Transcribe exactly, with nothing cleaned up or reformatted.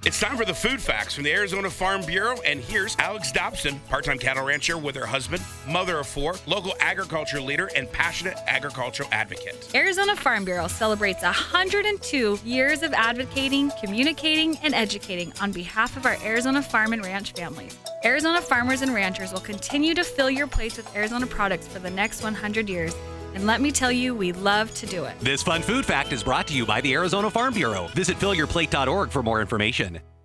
It's time for the food facts from the Arizona Farm Bureau, and here's Alex Dobson, part-time cattle rancher with her husband, mother of four, local agriculture leader, and passionate agricultural advocate. Arizona Farm Bureau celebrates one hundred two years of advocating, communicating, and educating on behalf of our Arizona farm and ranch families. Arizona farmers and ranchers will continue to fill your plates with Arizona products for the next one hundred years. And let me tell you, we love to do it. This fun food fact is brought to you by the Arizona Farm Bureau. Visit fill your plate dot org for more information.